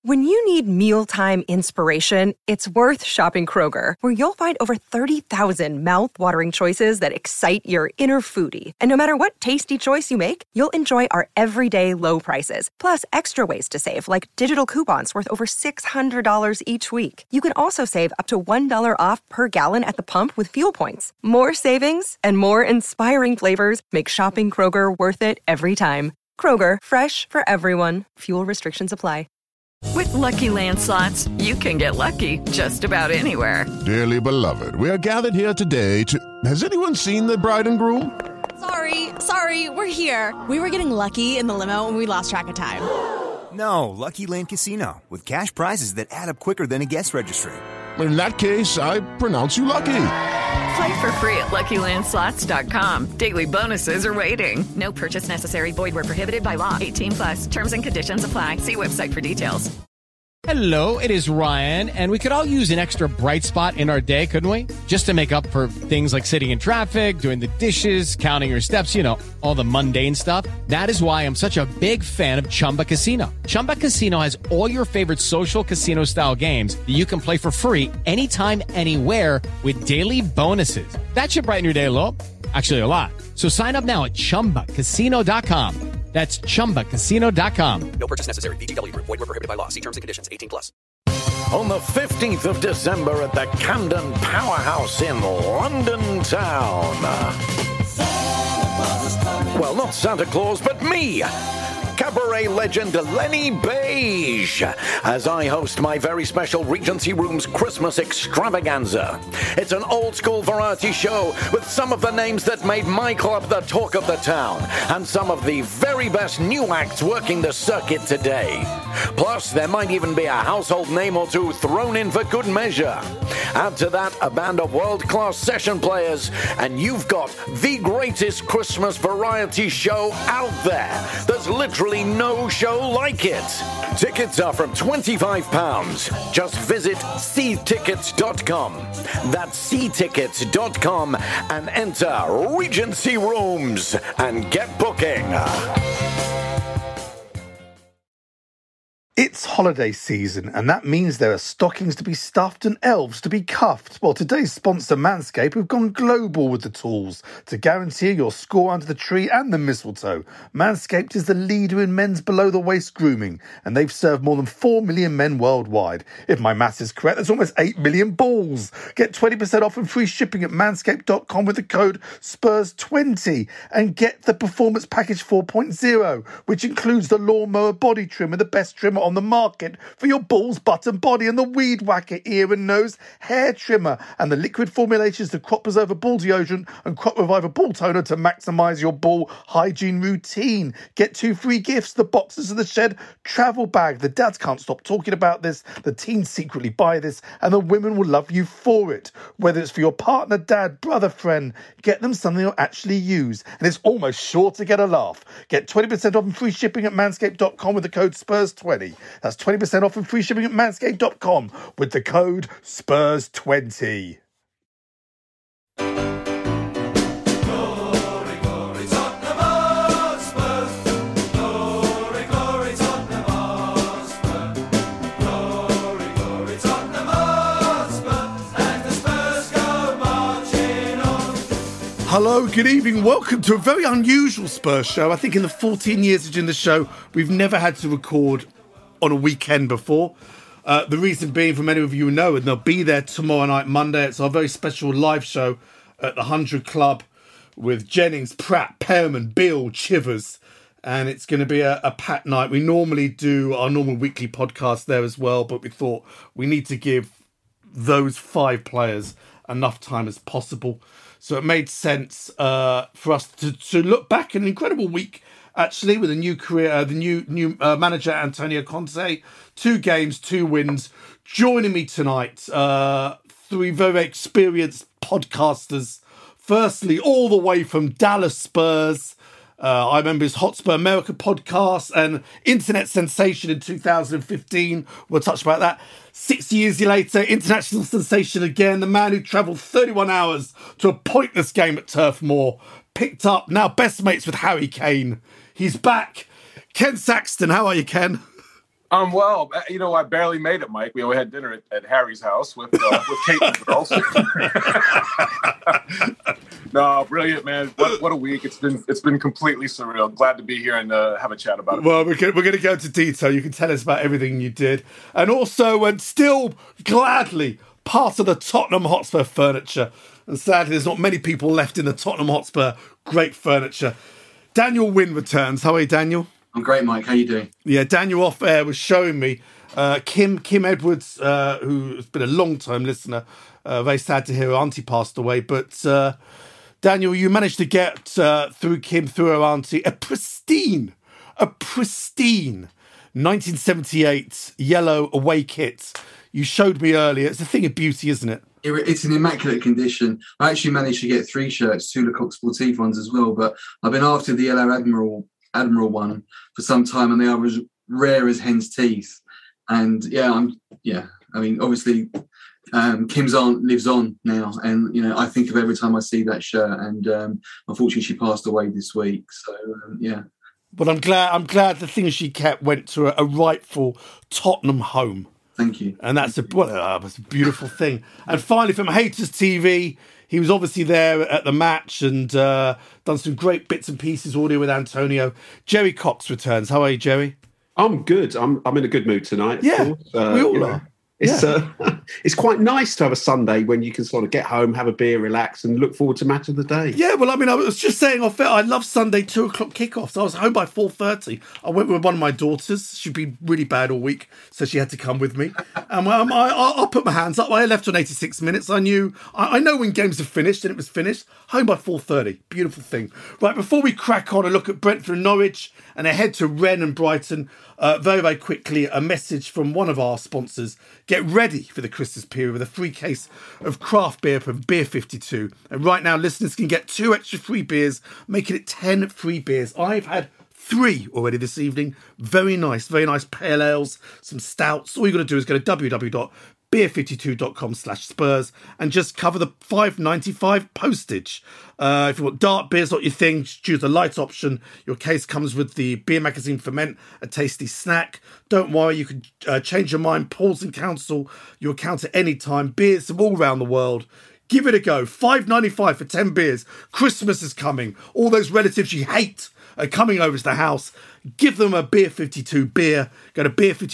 When you need mealtime inspiration, it's worth shopping Kroger, where you'll find over 30,000 mouth-watering choices that excite your inner foodie. And no matter what tasty choice you make, you'll enjoy our everyday low prices, plus extra ways to save, like digital coupons worth over $600 each week. You can also save up to $1 off per gallon at the pump with fuel points. More savings and more inspiring flavors make shopping Kroger worth it every time. Kroger, fresh for everyone. Fuel restrictions apply. With Lucky Land Slots, you can get lucky just about anywhere. Dearly beloved, we are gathered here today to... Has anyone seen the bride and groom? Sorry, we're here. We were getting lucky in the limo and we lost track of time. No, Lucky Land Casino, with cash prizes that add up quicker than a guest registry. In that case, I pronounce you lucky. Play for free at LuckyLandSlots.com. Daily bonuses are waiting. No purchase necessary. Void where prohibited by law. 18+. Terms and conditions apply. See website for details. Hello, it is Ryan, and we could all use an extra bright spot in our day, couldn't we? Just to make up for things like sitting in traffic, doing the dishes, counting your steps, you know, all the mundane stuff. That is why I'm such a big fan of Chumba Casino. Chumba Casino has all your favorite social casino-style games that you can play for free anytime, anywhere with daily bonuses. That should brighten your day a little. Actually, a lot. So sign up now at ChumbaCasino.com. That's ChumbaCasino.com. No purchase necessary. VGW Group. Void where prohibited by law. See terms and conditions. 18+. On the 15th of December at the Camden Powerhouse in London town. Well, not Santa Claus, but me. Cabaret legend Lenny Beige, as I host my very special Regency Rooms Christmas extravaganza. It's an old-school variety show with some of the names that made my club the talk of the town, and some of the very best new acts working the circuit today. Plus, there might even be a household name or two thrown in for good measure. Add to that a band of world-class session players, and you've got the greatest Christmas variety show out there. There's literally no show like it. Tickets are from £25. Just visit ctickets.com. That's ctickets.com and enter Regency Rooms and get booking. It's holiday season, and that means there are stockings to be stuffed and elves to be cuffed. Well, today's sponsor, Manscaped, have gone global with the tools to guarantee your score under the tree and the mistletoe. Manscaped is the leader in men's below-the-waist grooming, and they've served more than 4 million men worldwide. If my maths is correct, that's almost 8 million balls. Get 20% off and free shipping at manscaped.com with the code SPURS20, and get the Performance Package 4.0, which includes the Lawnmower Body Trimmer, the best trimmer on the market for your balls, butt and body, and the Weed Whacker ear and nose hair trimmer, and the liquid formulations to Crop Preserver Ball Deodorant and Crop Reviver Ball Toner to maximise your ball hygiene routine. Get 2 free gifts, the Boxers of the Shed travel bag. The dads can't stop talking about this, the teens secretly buy this, and the women will love you for it. Whether it's for your partner, dad, brother, friend, get them something they'll actually use, and it's almost sure to get a laugh. Get 20% off and free shipping at manscaped.com with the code SPURS20. That's 20% off and free shipping at manscaped.com with the code SPURS20. Hello, good evening. Welcome to a very unusual Spurs show. I think in the 14 years of doing the show, we've never had to record on a weekend before. The reason being, for many of you who know, and they'll be there tomorrow night, Monday. It's our very special live show at the 100 Club with Jennings, Pratt, Perriman, Beale, Chivers. And it's going to be a packed night. We normally do our normal weekly podcast there as well, but we thought we need to give those 5 players enough time as possible. So it made sense for us to look back an incredible week, actually, with a new career, the new manager, Antonio Conte. 2 games, 2 wins. Joining me tonight, 3 very experienced podcasters. Firstly, all the way from Dallas Spurs. I remember his Hotspur America podcast and internet sensation in 2015. We'll touch about that. 6 years later, international sensation again. The man who travelled 31 hours to a pointless game at Turf Moor. Picked up, now best mates with Harry Kane. He's back. Ken Saxton, how are you, Ken? Well, I barely made it, Mike. We had dinner at Harry's house with Kate and the girls. No, brilliant, man. What a week. It's been completely surreal. Glad to be here and have a chat about it. Well, we're going to go into detail. You can tell us about everything you did. And also, and still gladly, part of the Tottenham Hotspur furniture. And sadly, there's not many people left in the Tottenham Hotspur great furniture. Daniel Wynn returns. How are you, Daniel? I'm great, Mike. How you doing? Yeah, Daniel off air was showing me Kim Edwards, who's been a long-time listener. Very sad to hear her auntie passed away. But Daniel, you managed to get through Kim, through her auntie, a pristine 1978 yellow away kit. You showed me earlier. It's a thing of beauty, isn't it? It's in immaculate condition. I actually managed to get 3 shirts, 2 Lecoq Sportif ones as well. But I've been after the yellow Admiral one for some time, and they are as rare as hen's teeth. And obviously Kim's aunt lives on now, and I think of every time I see that shirt. And unfortunately, she passed away this week. So But I'm glad the things she kept went to a rightful Tottenham home. Thank you. And that's a beautiful thing. And finally, from Haters TV, he was obviously there at the match and done some great bits and pieces audio with Antonio. Jerry Cox returns. How are you, Jerry? I'm good. I'm in a good mood tonight. Yeah, we all are. It's quite nice to have a Sunday when you can sort of get home, have a beer, relax, and look forward to match of the day. Yeah, well, I mean, I was just saying off air, I love Sunday 2:00 kickoffs. I was home by 4:30. I went with one of my daughters. She'd been really bad all week, so she had to come with me. And I'll put my hands up. I left on 86 minutes. I know when games are finished, and it was finished. Home by 4:30. Beautiful thing. Right, before we crack on and look at Brentford and Norwich and ahead to Rennes and Brighton, very, very quickly, a message from one of our sponsors. Get ready for the Christmas period with a free case of craft beer from Beer 52. And right now, listeners can get 2 extra free beers, making it 10 free beers. I've had 3 already this evening. Very nice pale ales, some stouts. All you got to do is go to www.beer52.com/Spurs and just cover the $5.95 postage. If you want dark beers, not your thing, choose the light option. Your case comes with the Beer Magazine Ferment, a tasty snack. Don't worry, you can change your mind, pause and cancel your account at any time. Beers from all around the world. Give it a go. $5.95 for 10 beers. Christmas is coming. All those relatives you hate are coming over to the house. Give them a Beer 52 beer. Go to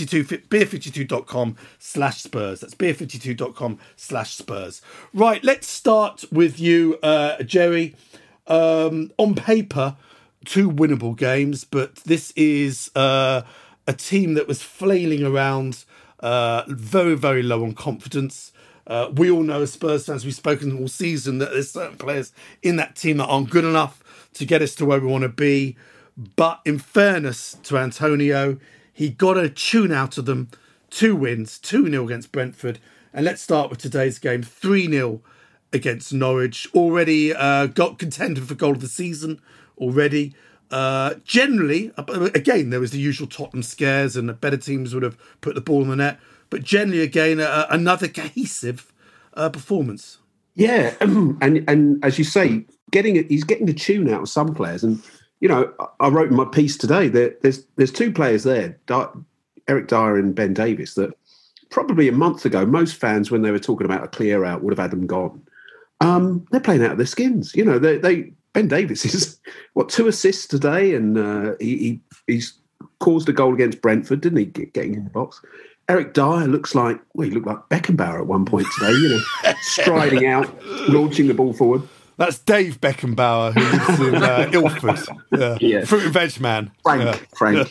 beer52.com/Spurs. That's beer52.com/Spurs. Right, let's start with you, Jerry. On paper, 2 winnable games, but this is a team that was flailing around, very, very low on confidence. We all know as Spurs fans, we've spoken all season, that there's certain players in that team that aren't good enough to get us to where we want to be. But in fairness to Antonio, he got a tune out of them. 2 wins, 2-0 against Brentford. And let's start with today's game, 3-0 against Norwich. Already got contended for goal of the season already. Generally, again, there was the usual Tottenham scares and the better teams would have put the ball in the net. But generally, again, another cohesive performance. Yeah, and as you say, he's getting the tune out of some players. And, I wrote in my piece today that there's 2 players there, Eric Dyer and Ben Davies, that probably a month ago, most fans, when they were talking about a clear out, would have had them gone. They're playing out of their skins. Ben Davies is, 2 assists today, and he's caused a goal against Brentford, didn't he, getting in the box? Eric Dyer looks like, he looked like Beckenbauer at one point today, striding out, launching the ball forward. That's Dave Beckenbauer, who lives in Ilford. Yeah. Fruit and veg man. Frank.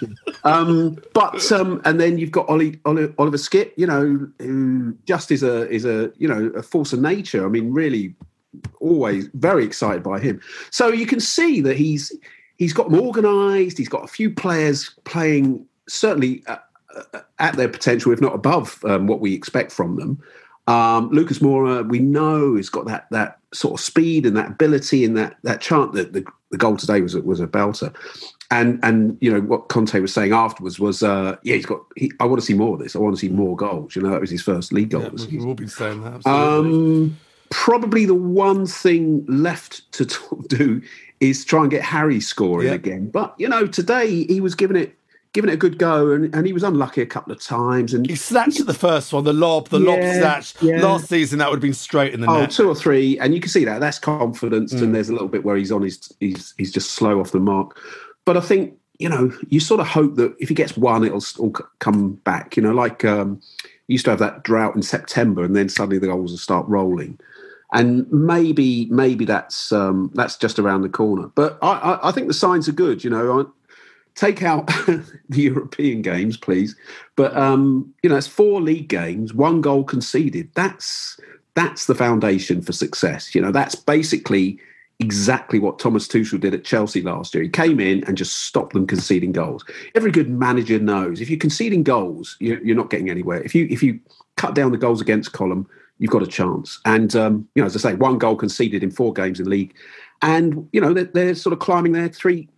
And then you've got Oliver Skipp, who just is a force of nature. I mean, really, always very excited by him. So you can see that he's got them organised. He's got a few players playing certainly at their potential, if not above what we expect from them. Lucas Moura, we know, has got that sort of speed and that ability and that chant. That the goal today was a belter. And what Conte was saying afterwards was, I want to see more of this. I want to see more goals. That was his first league goal. We've all been saying that. Absolutely. Probably the one thing left to do is try and get Harry scoring again. But today he was giving it giving it a good go, and he was unlucky a couple of times. And he snatched at the first one, the lob snatch. Yeah. Last season, that would have been straight in the net. 2 or 3, and you can see that. That's confidence, and there's a little bit where he's he's just slow off the mark. But I think, you sort of hope that if he gets one, it'll all come back. Like you used to have that drought in September, and then suddenly the goals will start rolling. And maybe that's just around the corner. But I think the signs are good. Take out the European games, please. But it's 4 league games, 1 goal conceded. That's the foundation for success. That's basically exactly what Thomas Tuchel did at Chelsea last year. He came in and just stopped them conceding goals. Every good manager knows if you're conceding goals, you're not getting anywhere. If you cut down the goals against column, you've got a chance. And as I say, 1 goal conceded in 4 games in the league, and they're sort of climbing there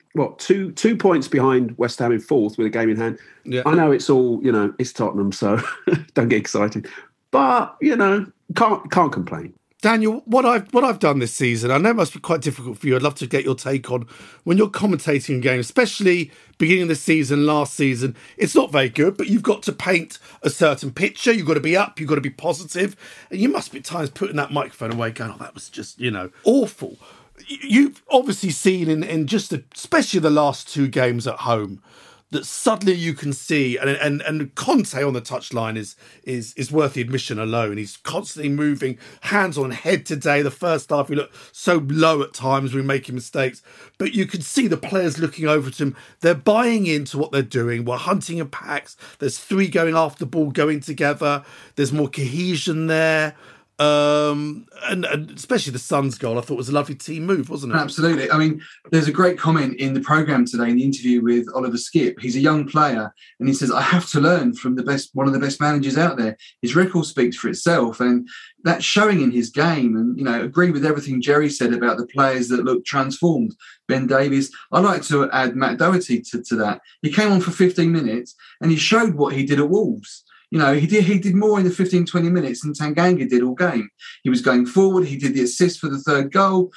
2 points behind West Ham in 4th with a game in hand. Yeah. I know it's all, it's Tottenham, so don't get excited. But, can't complain. Daniel, what I've done this season, I know it must be quite difficult for you. I'd love to get your take on when you're commentating a game, especially beginning of the season, last season. It's not very good, but you've got to paint a certain picture. You've got to be up. You've got to be positive. And you must be at times putting that microphone away going, that was just, awful. You've obviously seen in just especially the last 2 games at home that suddenly you can see, and Conte on the touchline is worth the admission alone. He's constantly moving, hands on head today. The first half, we look so low at times, we're making mistakes. But you can see the players looking over to him. They're buying into what they're doing. We're hunting in packs. There's 3 going after the ball, going together. There's more cohesion there. And especially the Suns goal, I thought was a lovely team move, wasn't it? Absolutely. I mean, there's a great comment in the programme today in the interview with Oliver Skipp. He's a young player, and he says, I have to learn from one of the best managers out there. His record speaks for itself, and that's showing in his game. And, agree with everything Jerry said about the players that look transformed. Ben Davies. I'd like to add Matt Doherty to that. He came on for 15 minutes, and he showed what he did at Wolves. He did more in the 15, 20 minutes than Tanganga did all game. He was going forward. He did the assist for the 3rd goal.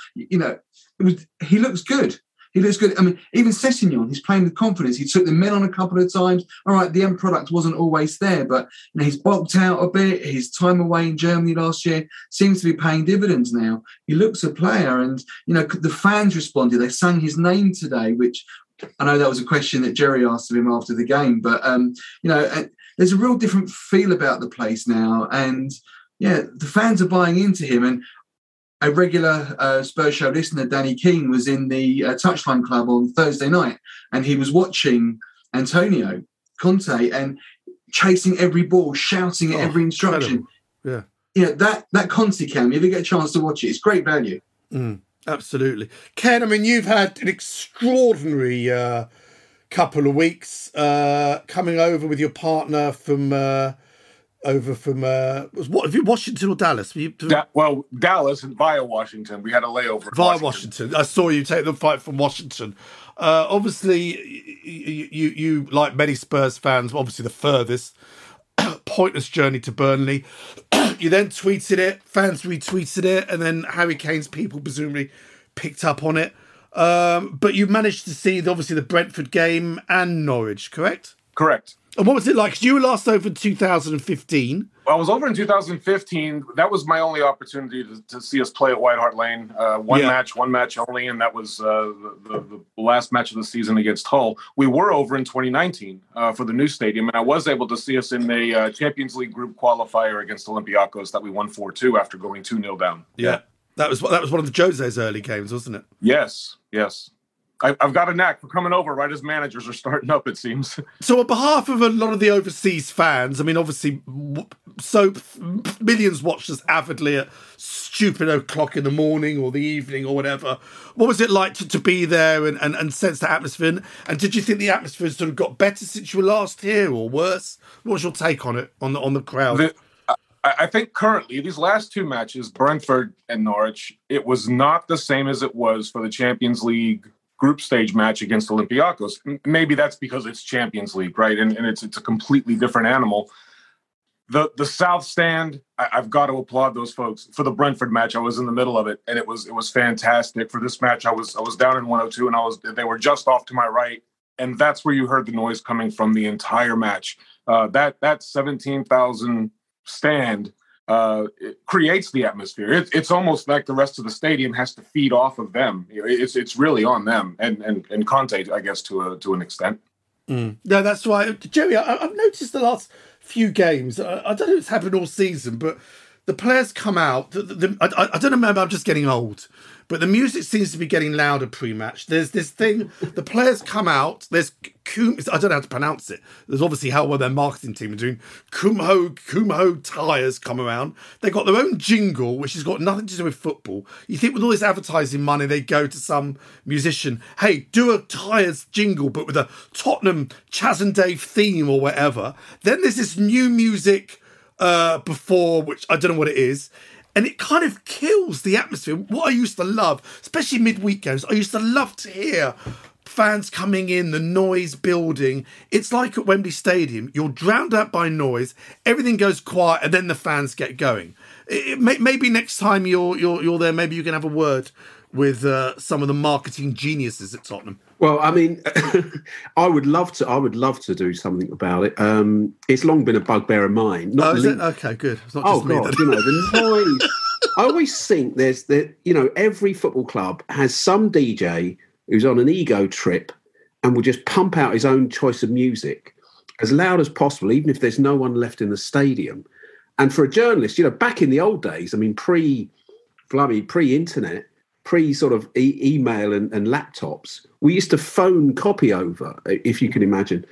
He looks good. He looks good. I mean, even Sessegnon, he's playing with confidence. He took the men on a couple of times. All right, the end product wasn't always there, but he's bulked out a bit. His time away in Germany last year seems to be paying dividends now. He looks a player, and, the fans responded. They sang his name today, which I know that was a question that Jerry asked of him after the game, but, there's a real different feel about the place now. And, the fans are buying into him. And a regular Spurs Show listener, Danny Keane, was in the Touchline Club on Thursday night, and he was watching Antonio Conte and chasing every ball, shouting at every instruction. Incredible. Yeah. That Conte cam, if you get a chance to watch it, it's great value. Absolutely. Ken, I mean, you've had an extraordinary couple of weeks coming over with your partner from Washington or Dallas? Dallas and via Washington. We had a layover via Washington. I saw you take the flight from Washington. Obviously, you like many Spurs fans, obviously the furthest pointless journey to Burnley. You then tweeted it, fans retweeted it, and then Harry Kane's people presumably picked up on it. But you managed to see, obviously, the Brentford game and Norwich, correct? Correct. And what was it like? 'Cause you were last over in 2015. I was over in 2015. That was my only opportunity to see us play at White Hart Lane. One match only, and that was the last match of the season against Hull. We were over in 2019 for the new stadium, and I was able to see us in the Champions League group qualifier against Olympiacos that we won 4-2 after going 2-0 down. Yeah. That was one of the Jose's early games, wasn't it? Yes. I've got a knack for coming over right as managers are starting up, it seems. So on behalf of a lot of the overseas fans, I mean, obviously, so millions watched us avidly at stupid o'clock in the morning or the evening or whatever. What was it like to be there and sense the atmosphere? And did you think the atmosphere sort of got better since you were last here or worse? What was your take on it, on the crowd? I think currently, these last 2 matches, Brentford and Norwich, it was not the same as it was for the Champions League group stage match against Olympiacos. Maybe that's because it's Champions League, right? And it's a completely different animal. The South Stand, I've got to applaud those folks. For the Brentford match, I was in the middle of it, and it was fantastic. For this match, I was down in 102, and they were just off to my right. And that's where you heard the noise coming from the entire match. That 17,000 stand it creates the atmosphere. It's almost like the rest of the stadium has to feed off of them. It's really on them and Conte, I guess, to an extent. No, that's right, Jerry. I've noticed the last few games. I don't know if it's happened all season, but the players come out. I don't know. Maybe I'm just getting old, but the music seems to be getting louder pre-match. There's this thing. The players come out. There's I don't know how to pronounce it. There's obviously how well their marketing team are doing. Kumho tires come around. They got their own jingle, which has got nothing to do with football. You think with all this advertising money, they go to some musician, hey, do a tires jingle, but with a Tottenham Chas and Dave theme or whatever. Then there's this new music before, which I don't know what it is. And it kind of kills the atmosphere. What I used to love, especially midweek games, I used to love to hear fans coming in, the noise building. It's like at Wembley Stadium. You're drowned out by noise. Everything goes quiet, and then the fans get going. Maybe next time you're there, maybe you can have a word with some of the marketing geniuses at Tottenham. Well, I mean, I would love to do something about it. It's long been a bugbear of mine. Is it? Okay, good. It's not just me, God, the noise. I always think every football club has some DJ who's on an ego trip and will just pump out his own choice of music as loud as possible, even if there's no one left in the stadium. And for a journalist, back in the old days, I mean, pre-internet, pre-sort of email and laptops, we used to phone copy over, if you can imagine.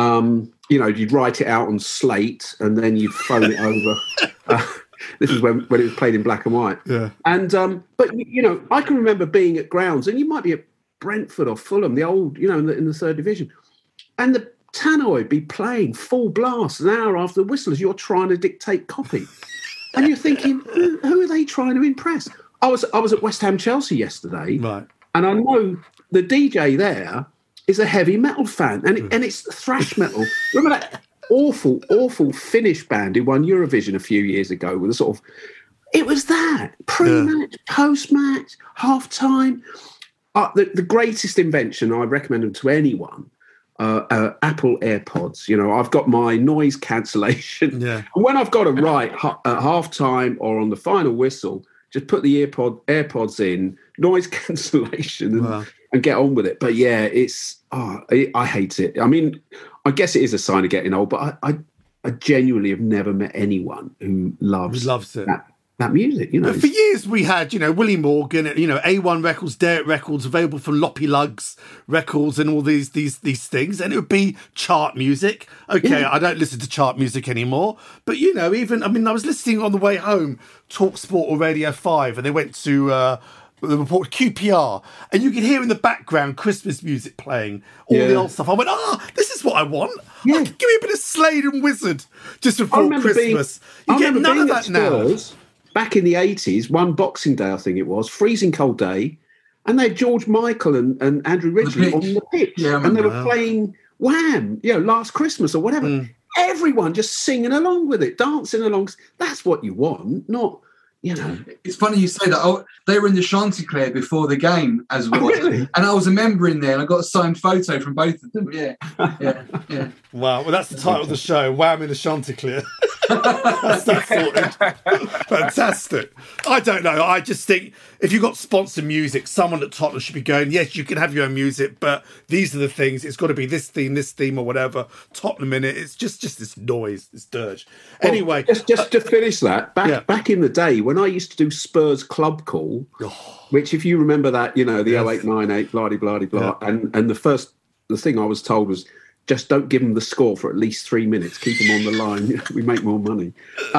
You'd write it out on slate and then you'd phone it over. This is when it was played in black and white. Yeah. And but I can remember being at grounds, and you might be at Brentford or Fulham, the old, in the third division, and the tannoy would be playing full blast an hour after the whistle as you're trying to dictate copy, and you're thinking, who are they trying to impress? I was at West Ham Chelsea yesterday, right? And I know the DJ there is a heavy metal fan, and it's thrash metal. Remember that awful Finnish band who won Eurovision a few years ago with a sort of, it was that pre-match, post-match, half-time. The greatest invention, I recommend them to anyone, Apple AirPods. I've got my noise cancellation. Yeah. And when I've got to write at half-time or on the final whistle, just put the AirPods in, noise cancellation, and get on with it. But yeah, I hate it. I mean, I guess it is a sign of getting old, but I genuinely have never met anyone who loves it. That music, For years we had, Willie Morgan, A1 Records, Derek Records, available from Loppy Lugs Records and all these things, and it would be chart music. Okay, I don't listen to chart music anymore, but I was listening on the way home, TalkSport or Radio 5, and they went to the report QPR, and you could hear in the background Christmas music playing, all the old stuff. I went, this is what I want. Yeah. Give me a bit of Slade and Wizard just before Christmas. You get none of that now. Back in the 80s, one Boxing Day, I think it was, freezing cold day, and they had George Michael and Andrew Ridgeley on the pitch, and they were playing Wham, Last Christmas or whatever. Everyone just singing along with it, dancing along. That's what you want, not, It's funny you say that. They were in the Chanticleer before the game as well. Oh, really? And I was a member in there, and I got a signed photo from both of them. Yeah. Wow, well, that's the title of the show, Wham in the Chanticleer. That's that sorted. Fantastic. I don't know. I just think if you've got sponsored music, someone at Tottenham should be going, yes, you can have your own music, but these are the things. It's got to be this theme, or whatever. Tottenham in it. It's just this noise, this dirge. Well, anyway. Just to finish that, back in the day when I used to do Spurs Club Call, which if you remember that, the 0898, blah-de-blah-de-blah, and the thing I was told was, just don't give them the score for at least 3 minutes. Keep them on the line. We make more money.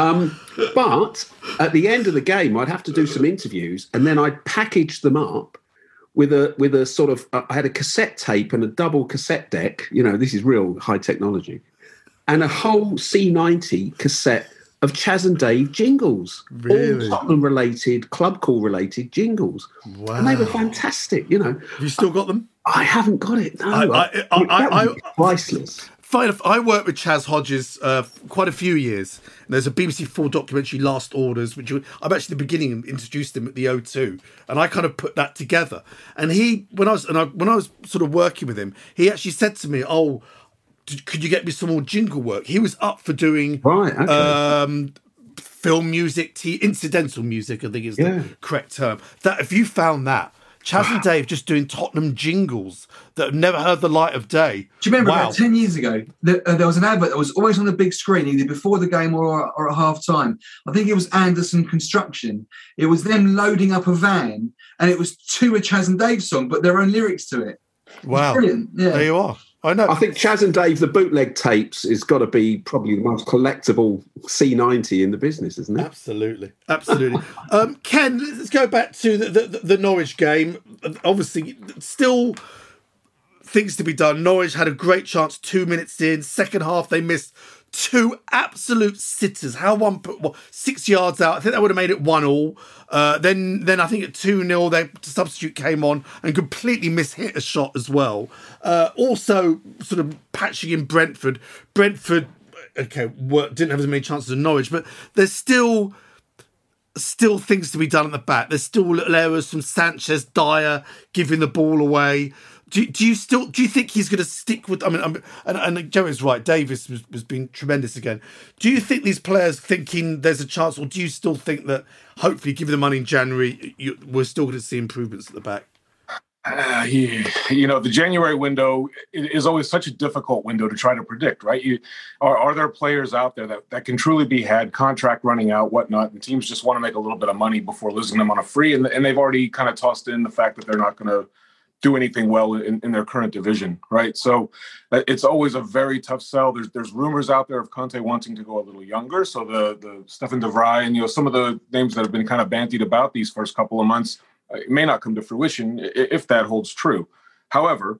But at the end of the game, I'd have to do some interviews, and then I'd package them up with a sort of. I had a cassette tape and a double cassette deck. This is real high technology, and a whole C90 cassette of Chas and Dave jingles, really? All Tottenham-related, Club Call-related jingles. Wow. And they were fantastic. Have you still got them? I haven't got it. No, I priceless. funny enough, I worked with Chaz Hodges quite a few years. And there's a BBC 4 documentary, Last Orders, which I'm actually at the beginning introduced him at the O2, and I kind of put that together. And when I was sort of working with him, he actually said to me, "Oh, could you get me some more jingle work?" He was up for doing film music, incidental music, I think is the correct term. That if you found that. Chaz and Dave just doing Tottenham jingles that have never heard the light of day. Do you remember about 10 years ago, there was an advert that was always on the big screen, either before the game or at half time. I think it was Anderson Construction. It was them loading up a van, and it was to a Chaz and Dave song, but their own lyrics to it. Wow. Brilliant. Yeah. There you are. I know. I think Chaz and Dave, the bootleg tapes, has got to be probably the most collectible C90 in the business, isn't it? Absolutely. Ken, let's go back to the Norwich game. Obviously, still things to be done. Norwich had a great chance 2 minutes in. Second half, they missed two absolute sitters. How one put 6 yards out. I think that would have made it 1-1. Then I think at 2-0, the substitute came on and completely mishit a shot as well. Also, sort of patching in Brentford. Brentford, didn't have as many chances as Norwich, but there's still things to be done at the back. There's still little errors from Sanchez, Dyer giving the ball away. Do you think he's going to stick with? I mean, and Joey's right. Davis was being tremendous again. Do you think these players thinking there's a chance, or do you still think that hopefully, given the money in January, we're still going to see improvements at the back? The January window is always such a difficult window to try to predict, right? Are there players out there that can truly be had, contract running out, whatnot, and teams just want to make a little bit of money before losing them on a free, and they've already kind of tossed in the fact that they're not going to do anything well in their current division, right? So it's always a very tough sell. There's rumors out there of Conte wanting to go a little younger. So the Stefan de Vrij and some of the names that have been kind of bandied about these first couple of months, it may not come to fruition if that holds true. However,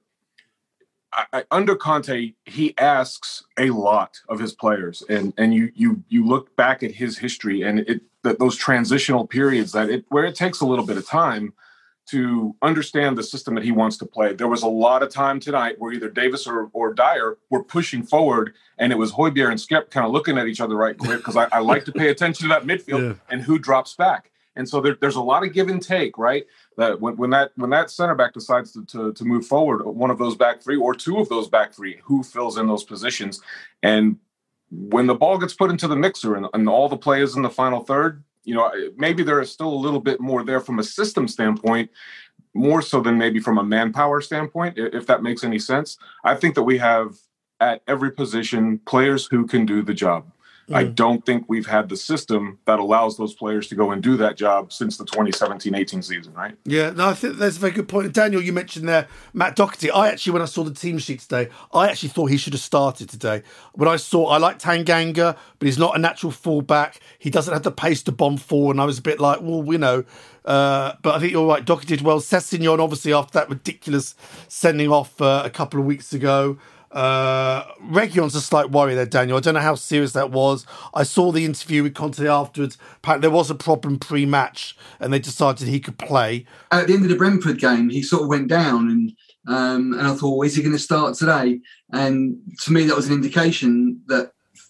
under Conte, he asks a lot of his players, and you look back at his history and those transitional periods where it takes a little bit of time to understand the system that he wants to play. There was a lot of time tonight where either Davis or Dyer were pushing forward, and it was Højbjerg and Skep kind of looking at each other right quick, because I like to pay attention to that midfield and who drops back. And so there's a lot of give and take, right? That when that center back decides to move forward, one of those back three or two of those back three, who fills in those positions? And when the ball gets put into the mixer and all the players in the final third, maybe there is still a little bit more there from a system standpoint, more so than maybe from a manpower standpoint, if that makes any sense. I think that we have at every position players who can do the job. I don't think we've had the system that allows those players to go and do that job since the 2017-18 season, right? Yeah, no, I think that's a very good point. And Daniel, you mentioned there Matt Doherty. When I saw the team sheet today, I actually thought he should have started today. I like Tanganga, but he's not a natural fullback. He doesn't have the pace to bomb forward. And I was a bit like, but I think you're right. Doherty did well. Sessegnon, obviously, after that ridiculous sending off a couple of weeks ago. Reguilón's a slight worry there, Daniel. I don't know how serious that was. I saw the interview with Conte afterwards. Apparently there was a problem pre-match and they decided he could play. At the end of the Brentford game, he sort of went down and I thought, is he going to start today? And to me, that was an indication that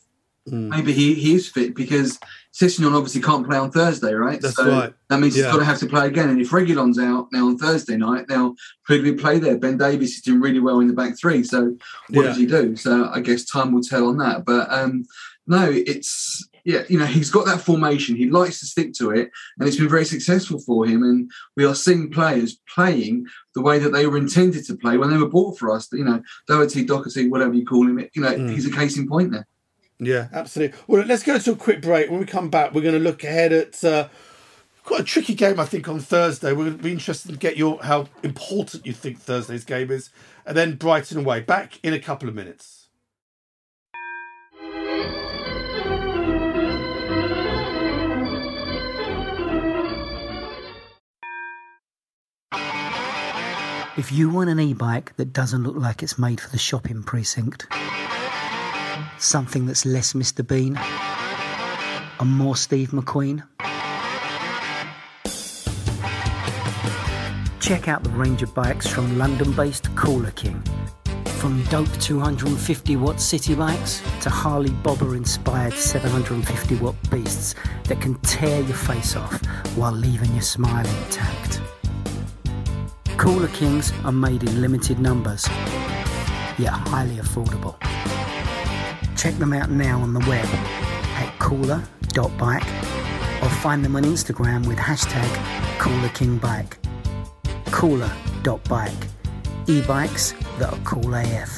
maybe he is fit, because Sessegnon obviously can't play on Thursday, right? That's right. That means he's got to have to play again. And if Reguilón's out now on Thursday night, now who do we play there? Ben Davies is doing really well in the back three. So what does he do? So I guess time will tell on that. But no, it's... he's got that formation. He likes to stick to it, and it's been very successful for him. And we are seeing players playing the way that they were intended to play when they were bought for us. Doherty, whatever you call him, he's a case in point there. Yeah, absolutely. Well, let's go to a quick break. When we come back, we're going to look ahead at quite a tricky game, I think, on Thursday. We're going to be interested to get how important you think Thursday's game is. And then Brighton away. Back in a couple of minutes. If you want an e-bike that doesn't look like it's made for the shopping precinct, something that's less Mr. Bean and more Steve McQueen, check out the range of bikes from London-based Cooler King. From dope 250-watt city bikes to Harley Bobber-inspired 750-watt beasts that can tear your face off while leaving your smile intact. Cooler Kings are made in limited numbers, yet highly affordable. Check them out now on the web at cooler.bike or find them on Instagram with hashtag CoolerKingBike. Cooler.bike. E-bikes that are cool AF.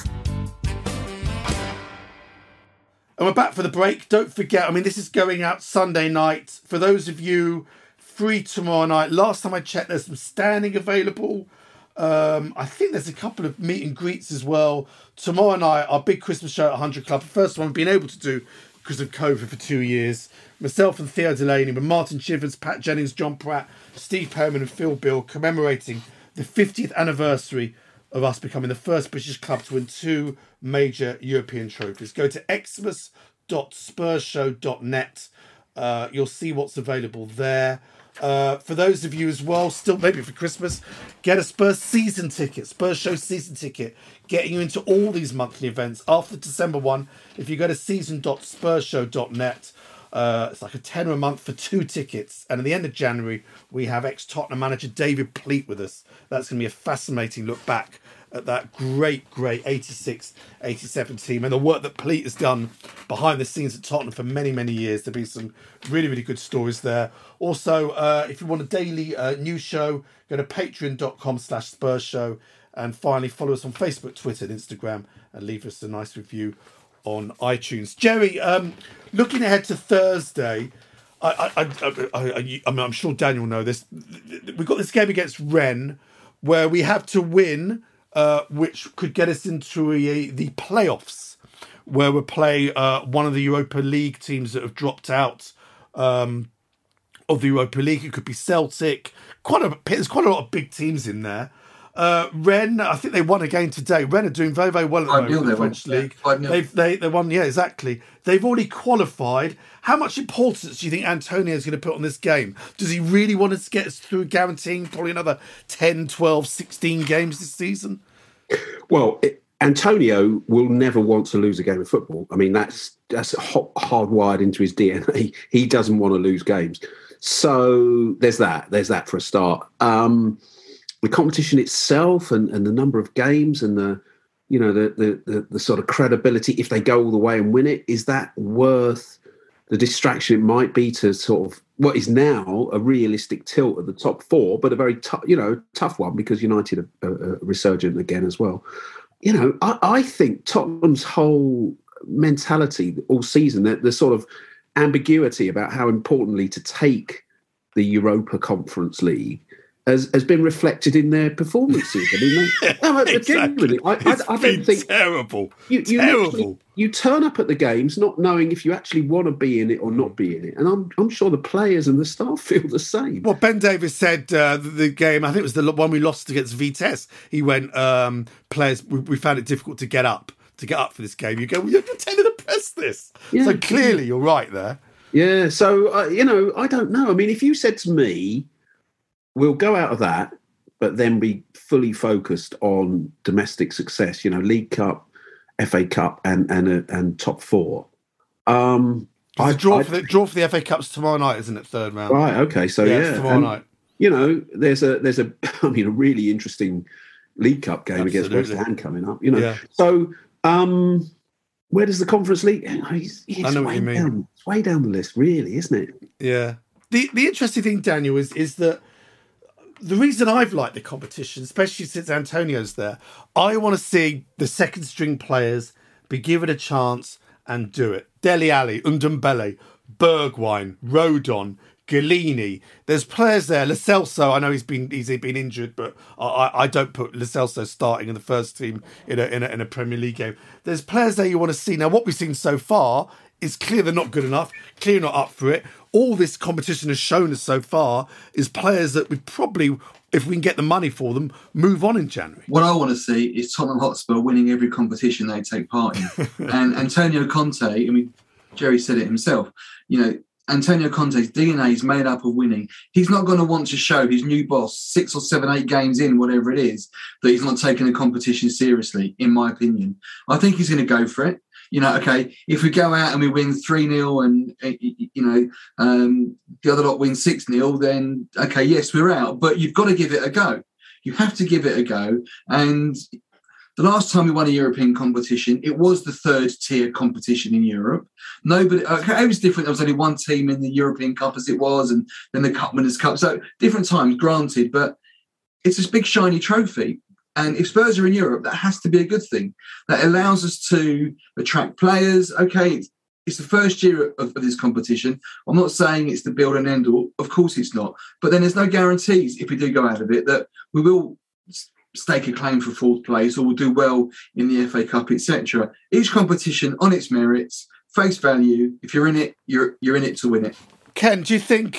And we're back for the break. Don't forget, this is going out Sunday night. For those of you free tomorrow night, last time I checked, there's some standing available. I think there's a couple of meet and greets as well. Tomorrow night, our big Christmas show at 100 Club. The first one we've been able to do because of COVID for 2 years. Myself and Theo Delaney, with Martin Chivers, Pat Jennings, John Pratt, Steve Perriman and Phil Bill, commemorating the 50th anniversary of us becoming the first British club to win 2 major European trophies. Go to xmas.spursshow.net. You'll see what's available there. For those of you as well, still maybe for Christmas, get a Spurs season ticket, Spurs Show season ticket, getting you into all these monthly events. After December 1, if you go to season.spursshow.net, it's like a tenner a month for 2 tickets. And at the end of January, we have ex-Tottenham manager David Pleat with us. That's going to be a fascinating look back at that great 86-87 team and the work that Pleat has done behind the scenes at Tottenham for many, many years. There'll be some really, really good stories there. Also, if you want a daily news show, go to patreon.com/Spurs Show. And finally, follow us on Facebook, Twitter and Instagram and leave us a nice review on iTunes. Jerry, looking ahead to Thursday, I'm sure Daniel will know this. We've got this game against Rennes where we have to win, which could get us into the playoffs, where we'll play one of the Europa League teams that have dropped out of the Europa League. It could be Celtic. There's quite a lot of big teams in there. Rennes, I think they won a game today. Rennes are doing very, very well at the moment in the French league. They won, yeah, exactly. They've already qualified. How much importance do you think Antonio is going to put on this game? Does he really want us to get us through, guaranteeing probably another 10, 12, 16 games this season? Well, Antonio will never want to lose a game of football. That's hardwired into his DNA. He doesn't want to lose games. So there's that for a start. The competition itself and the number of games and the sort of credibility, if they go all the way and win it, is that worth the distraction it might be to sort of what is now a realistic tilt at the top 4, but a very tough one because United are resurgent again as well. I think Tottenham's whole mentality all season, the sort of ambiguity about how importantly to take the Europa Conference League has been reflected in their performances. Exactly. I don't think terrible. Terrible. You turn up at the games not knowing if you actually want to be in it or not be in it, and I'm sure the players and the staff feel the same. Well, Ben Davies said the game, I think it was the one we lost against Vitesse. He went, players, we found it difficult to get up for this game. You go, well, you're telling the press this. Yeah, so clearly you're right there. Yeah. So I don't know. If you said to me, we'll go out of that, but then be fully focused on domestic success. League Cup, FA Cup, and top 4. Draw for the FA Cup's tomorrow night, isn't it? Third round. Right. Okay. So it's tomorrow night. There's a a really interesting League Cup game against West Ham coming up. Yeah. So where does the Conference League? I know what you mean. It's way down the list, really, isn't it? Yeah. The interesting thing, Daniel, is that the reason I've liked the competition, especially since Antonio's there, I want to see the second string players be given a chance and do it. Dele Alli, Ndombele, Bergwijn, Rodon, Galini. There's players there. Lo Celso, I know he's been injured, but I don't put Lo Celso starting in the first team in a Premier League game. There's players there you want to see. Now, what we've seen so far is clear they're not good enough, clear not up for it. All this competition has shown us so far is players that we probably, if we can get the money for them, move on in January. What I want to see is Tottenham Hotspur winning every competition they take part in. And Antonio Conte, Jerry said it himself, Antonio Conte's DNA is made up of winning. He's not going to want to show his new boss 6 or 7, 8 games in, whatever it is, that he's not taking the competition seriously, in my opinion. I think he's going to go for it. Okay, if we go out and we win 3-0 and, the other lot win 6-0, then, okay, yes, we're out. But you've got to give it a go. You have to give it a go. And the last time we won a European competition, it was the 3rd tier competition in Europe. It was different. There was only one team in the European Cup as it was, and then the Cup Winners' Cup. So different times, granted, but it's this big shiny trophy. And if Spurs are in Europe, that has to be a good thing. That allows us to attract players. Okay, it's the first year of this competition. I'm not saying it's the build and end all. Of course it's not. But then there's no guarantees, if we do go out of it, that we will stake a claim for 4th place or will do well in the FA Cup, etc. Each competition on its merits, face value. If you're in it, you're in it to win it. Ken, do you think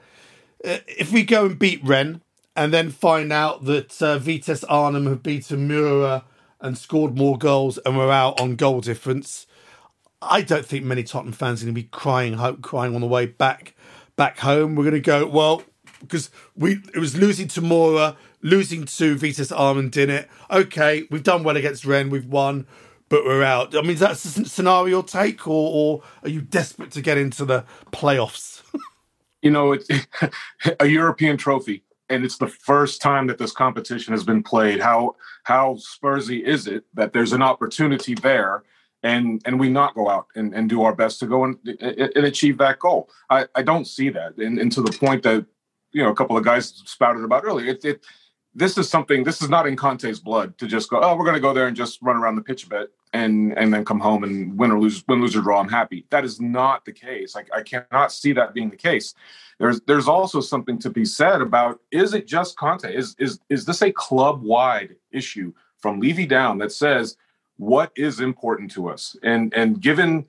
if we go and beat Rennes, and then find out that Vitesse Arnhem have beaten Mura and scored more goals and we're out on goal difference, I don't think many Tottenham fans are going to be crying on the way back home. We're going to go, well, because it was losing to Mura, losing to Vitesse Arnhem, didn't it? Okay, we've done well against Rennes, we've won, but we're out. I mean, is that a scenario take, or are you desperate to get into the playoffs? It's a European trophy. And it's the first time that this competition has been played. How Spursy is it that there's an opportunity there and we not go out and do our best to go and achieve that goal? I don't see that. And to the point that, a couple of guys spouted about earlier, this is not in Conte's blood to just go, oh, we're going to go there and just run around the pitch a bit and then come home and win, lose or draw, I'm happy. That is not the case. I cannot see that being the case. There's also something to be said about, is it just Conte? Is this a club-wide issue from Levy down that says what is important to us? And given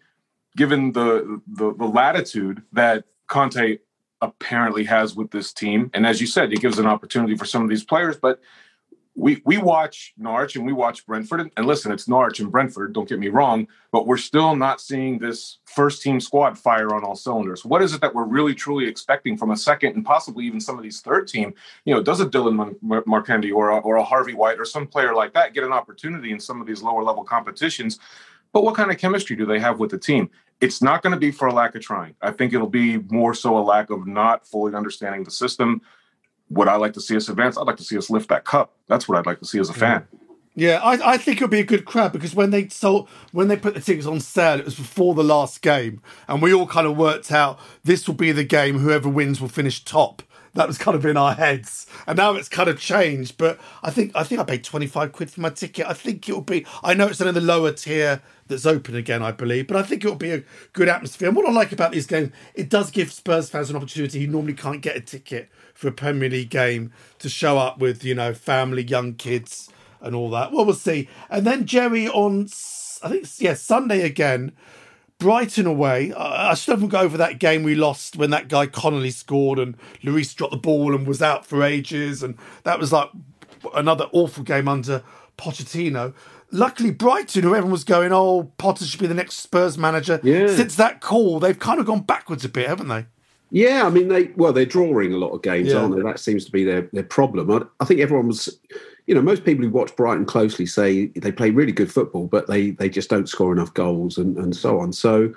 the latitude that Conte apparently has with this team, and as you said, it gives an opportunity for some of these players, but we watch Norwich and we watch Brentford, and listen, it's Norwich and Brentford, don't get me wrong, but we're still not seeing this first team squad fire on all cylinders. What is it that we're really truly expecting from a second and possibly even some of these third team? Does a Dylan Markendi or a Harvey White or some player like that get an opportunity in some of these lower level competitions? But what kind of chemistry do they have with the team? It's not going to be for a lack of trying. I think it'll be more so a lack of not fully understanding the system. Would I like to see us advance? I'd like to see us lift that cup. That's what I'd like to see as a fan. Yeah, I think it'll be a good crowd, because when they put the tickets on sale, it was before the last game, and we all kind of worked out this will be the game. Whoever wins will finish top. That was kind of in our heads, and now it's kind of changed. But I think I paid £25 for my ticket. I think it'll be. I know it's in the lower tier that's open again, I believe, but I think it'll be a good atmosphere. And what I like about these games, it does give Spurs fans an opportunity who normally can't get a ticket for a Premier League game to show up with, family, young kids and all that. Well, we'll see. And then Jerry on, Sunday again, Brighton away. I still haven't got over that game we lost when that guy Connolly scored and Lloris dropped the ball and was out for ages. And that was like another awful game under Pochettino. Luckily, Brighton, who everyone was going, oh, Potter should be the next Spurs manager. Yeah. Since that call, they've kind of gone backwards a bit, haven't they? Yeah, I mean, they're drawing a lot of games, aren't they? That seems to be their problem. I think everyone was, most people who watch Brighton closely say they play really good football, but they just don't score enough goals and so on. So,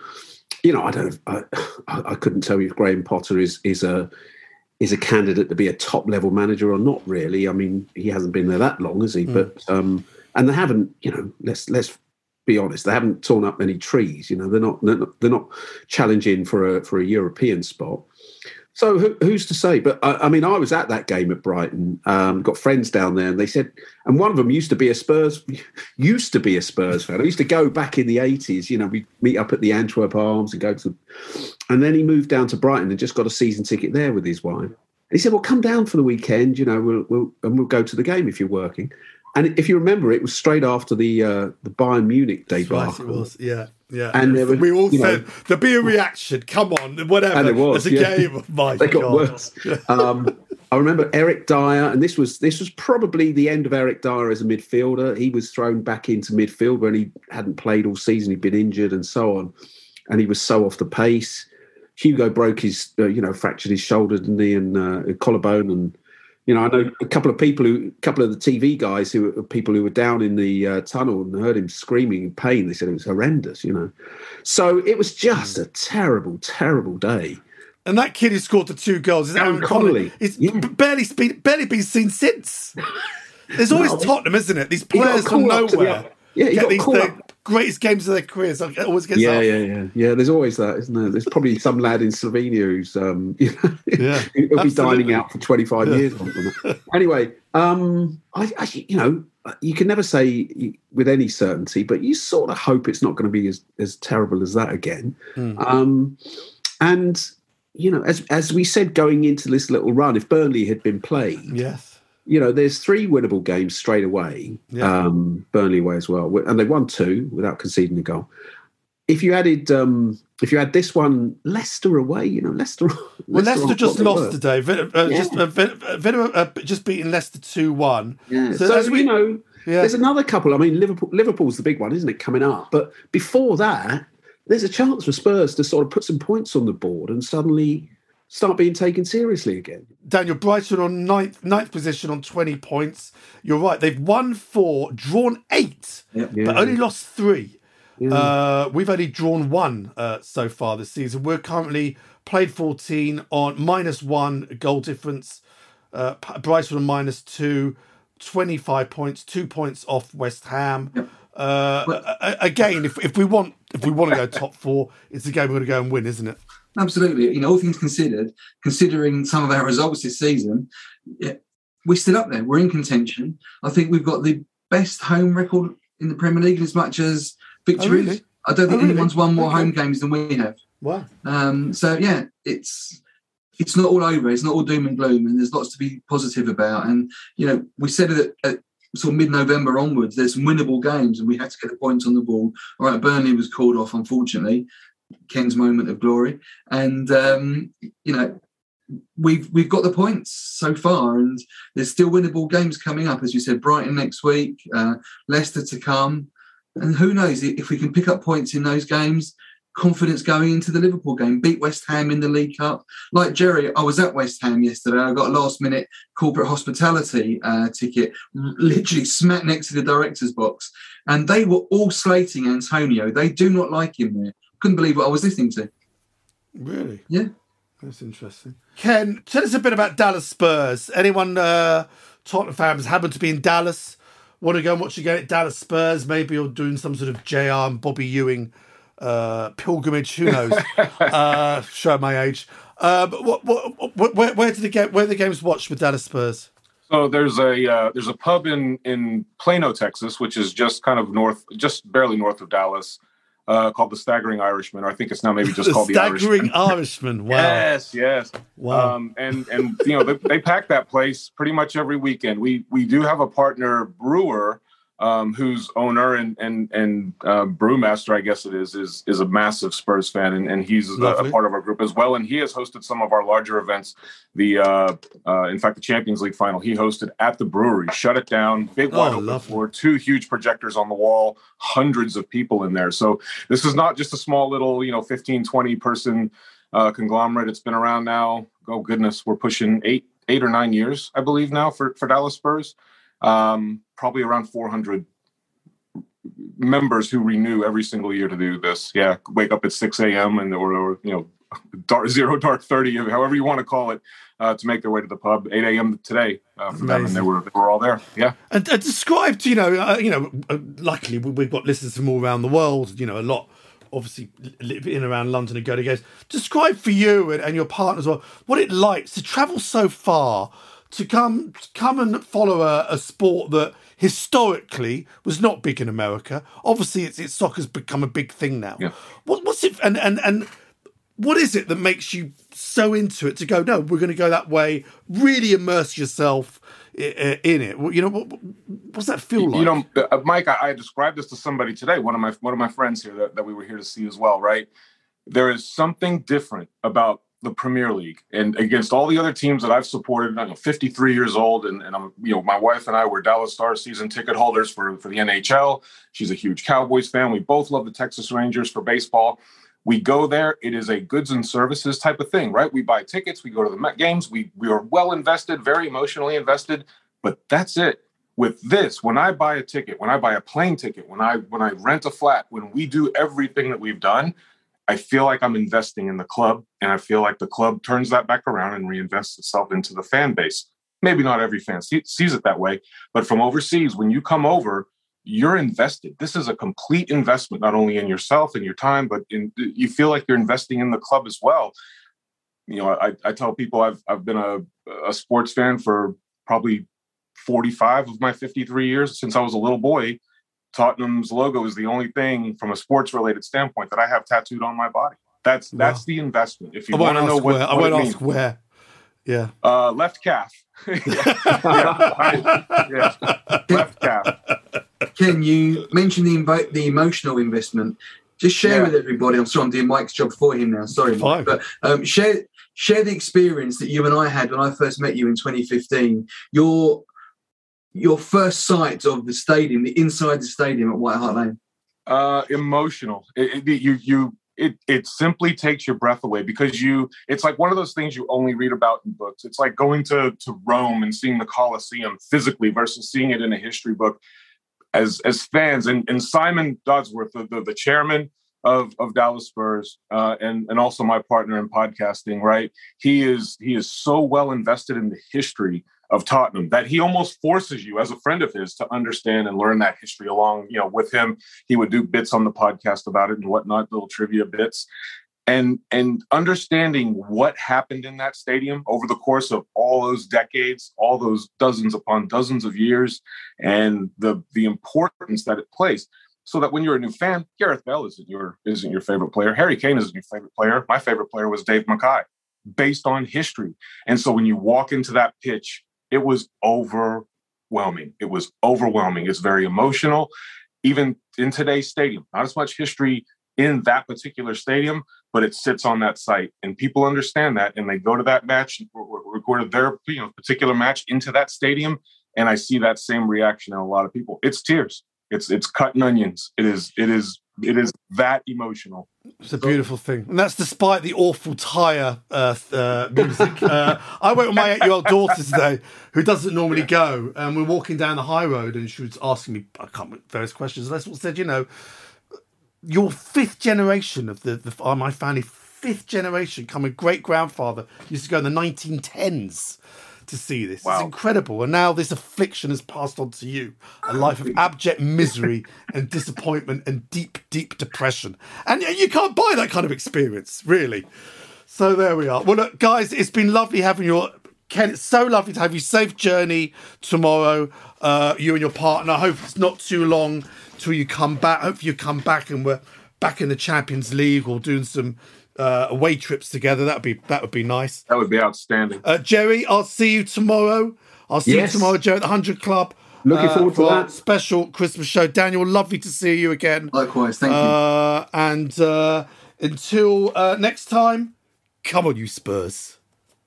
I couldn't tell you if Graham Potter is a candidate to be a top level manager or not. Really, I mean, he hasn't been there that long, has he? But and they haven't, let's be honest, they haven't torn up any trees. They're not challenging for a European spot. So who's to say? But I mean, I was at that game at Brighton. Got friends down there, and they said, and one of them used to be a Spurs fan. I used to go back in the 80s. We'd meet up at the Antwerp Arms and go to, and then he moved down to Brighton and just got a season ticket there with his wife. And he said, "Well, come down for the weekend. We'll go to the game if you're working." And if you remember, it was straight after the Bayern Munich debacle. Right, it was, yeah. And we all said there'd be a reaction. Come on, whatever. And it was, it's a game. My they God. Got worse. I remember Eric Dyer, and this was probably the end of Eric Dyer as a midfielder. He was thrown back into midfield when he hadn't played all season. He'd been injured and so on, and he was so off the pace. Hugo broke his, fractured his shoulder, didn't he, and collarbone. And, I know a couple of the TV guys people who were down in the tunnel and heard him screaming in pain. They said it was horrendous, So it was just a terrible, terrible day. And that kid who scored the 2 goals is Aaron Connolly. He's barely been seen since. There's always Tottenham, isn't it? These players from nowhere. Get the greatest games of their careers. It always gets up. Yeah. There's always that, isn't there? There's probably some lad in Slovenia who's he'll be dining out for 25 years. Anyway, you can never say with any certainty, but you sort of hope it's not going to be as terrible as that again. And as we said going into this little run, if Burnley had been played, yes. There's 3 winnable games straight away. Yeah. Burnley away as well, and they won 2 without conceding a goal. If you had this one, Leicester away, Leicester. Leicester just lost today. Just beating Leicester 2-1. Yeah. So there's another couple. I mean, Liverpool's the big one, isn't it, coming up? But before that, there's a chance for Spurs to sort of put some points on the board and suddenly start being taken seriously again. Daniel, Brighton on ninth position on 20 points. You're right. They've won 4, drawn 8, but only lost 3. Yeah. We've only drawn 1 so far this season. We're currently played 14 on -1 goal difference. Brighton on -2, 25 points, 2 points off West Ham. Yep. Again, if we want to go top 4, it's a game we're going to go and win, isn't it? Absolutely. All things considered, considering some of our results this season, we're still up there. We're in contention. I think we've got the best home record in the Premier League as much as victories. Oh, really? I don't think anyone's won more home games than we have. Wow. It's not all over. It's not all doom and gloom, and there's lots to be positive about. And, we said that at sort of mid-November onwards, there's some winnable games and we had to get the points on the ball. All right, Burnley was called off, unfortunately. Ken's moment of glory, and we've got the points so far, and there's still winnable games coming up, as you said. Brighton next week, Leicester to come, and who knows if we can pick up points in those games. Confidence going into the Liverpool game, beat West Ham in the League Cup. Like Jerry, I was at West Ham yesterday. I got a last-minute corporate hospitality ticket, literally smack next to the director's box, and they were all slating Antonio. They do not like him there. Couldn't believe what I was listening to. Really? Yeah. That's interesting. Ken, tell us a bit about Dallas Spurs. Anyone Tottenham fans happen to be in Dallas, want to go and watch the game at Dallas Spurs? Maybe you're doing some sort of JR and Bobby Ewing pilgrimage. Who knows? Show my age. But where the games watched with Dallas Spurs? So there's a pub in Plano, Texas, which is just kind of just barely north of Dallas. Called the Staggering Irishman, or I think it's now maybe just called the Staggering Irishman. Wow. Yes. Wow. And they pack that place pretty much every weekend. We do have a partner brewer whose owner and brewmaster, I guess it is a massive Spurs fan, and he's a part of our group as well. And he has hosted some of our larger events. In fact, the Champions League final he hosted at the brewery, shut it down, big wide open floor, 2 huge projectors on the wall, hundreds of people in there. So this is not just a small little 15, 20 person conglomerate. It's been around now. Oh goodness, we're pushing 8 or 9 years, I believe now for Dallas Spurs. Probably around 400 members who renew every single year to do this. Yeah, wake up at 6 a.m. and or dark 30, however you want to call it, to make their way to the pub. 8 a.m. today for them, and they were all there. Yeah. And describe luckily we've got listeners from all around the world. A lot obviously live in and around London and go to games. Describe for you and your partners what it likes to travel so far to come and follow a sport that historically was not big in America. Obviously, soccer's become a big thing now. Yeah. What's it and what is it that makes you so into it to go? No, we're going to go that way. Really immerse yourself in it. What's that feel like? Mike, I described this to somebody today. One of my friends here that we were here to see as well. Right, there is something different about the Premier League, and against all the other teams that I've supported. I'm 53 years old, and I'm my wife and I were Dallas Stars season ticket holders for the NHL. She's a huge Cowboys fan. We both love the Texas Rangers for baseball. We go there. It is a goods and services type of thing, right? We buy tickets. We go to the Met games. We are well invested, very emotionally invested, but that's it. With this, when I buy a ticket, when I buy a plane ticket, when I rent a flat, when we do everything that we've done, I feel like I'm investing in the club, and I feel like the club turns that back around and reinvests itself into the fan base. Maybe not every fan sees it that way, but from overseas, when you come over, you're invested. This is a complete investment, not only in yourself and your time, but you feel like you're investing in the club as well. You know, I tell people I've been a sports fan for probably 45 of my 53 years. Since I was a little boy, Tottenham's logo is the only thing from a sports related standpoint that I have tattooed on my body. That's the investment. If you want to know what I won't ask means. where. Yeah. Left calf. Left calf. Ken, you mentioned the emotional investment. Just share with everybody. I'm sorry, I'm doing Mike's job for him now. Sorry, Mike. But share the experience that you and I had when I first met you in 2015. Your first sight of the stadium, the inside the stadium at White Hart Lane. Emotional. It simply takes your breath away because it's like one of those things you only read about in books. It's like going to Rome and seeing the Colosseum physically versus seeing it in a history book as fans. And Simon Dodsworth, the chairman of Dallas Spurs, and also my partner in podcasting, right? He is so well invested in the history of Tottenham that he almost forces you as a friend of his to understand and learn that history along, with him. He would do bits on the podcast about it and whatnot, little trivia bits, and understanding what happened in that stadium over the course of all those decades, all those dozens upon dozens of years, and the importance that it plays. So that when you're a new fan, Gareth Bale isn't your favorite player. Harry Kane isn't your favorite player. My favorite player was Dave Mackay, based on history. And so when you walk into that pitch, it was overwhelming. It was overwhelming. It's very emotional. Even in today's stadium, not as much history in that particular stadium, but it sits on that site. And people understand that, and they go to that match, recorded their particular match into that stadium, and I see that same reaction in a lot of people. It's tears. It's cutting onions. It is that emotional. It's a beautiful thing. And that's despite the awful tyre music. I went with my 8-year-old daughter today, who doesn't normally go, and we're walking down the high road, and she was asking me, I can't remember, various questions. And I said, your fifth generation of my family, fifth generation, come a great-grandfather, used to go in the 1910s to see this. Wow. It's incredible. And now this affliction has passed on to you. A life of abject misery and disappointment and deep, deep depression. And you can't buy that kind of experience, really. So there we are. Well, look, guys, it's been lovely having you. Ken, it's so lovely to have you. Safe journey tomorrow, you and your partner. I hope it's not too long till you come back. Hopefully you come back and we're back in the Champions League or doing some away trips together. That would be nice. That would be outstanding. Jerry, I'll see you tomorrow. I'll see you tomorrow, Jerry, at the 100 Club. Looking forward to that special Christmas show. Daniel, lovely to see you again. Likewise, thank you. And until next time, come on, you Spurs.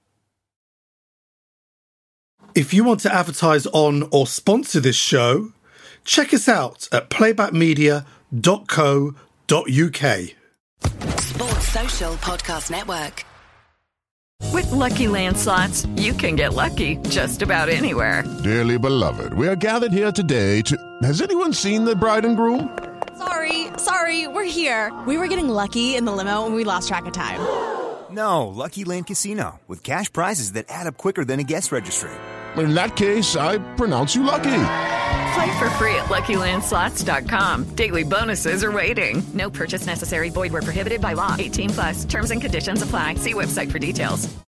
If you want to advertise on or sponsor this show, check us out at playbackmedia.co.uk. Sports Social Podcast Network. With Lucky Land Slots, you can get lucky just about anywhere. Dearly beloved, we are gathered here today to... Has anyone seen the bride and groom? Sorry, we're here. We were getting lucky in the limo and we lost track of time. No, Lucky Land Casino, with cash prizes that add up quicker than a guest registry. In that case, I pronounce you lucky. Play for free at LuckyLandSlots.com. Daily bonuses are waiting. No purchase necessary. Void where prohibited by law. 18+. Terms and conditions apply. See website for details.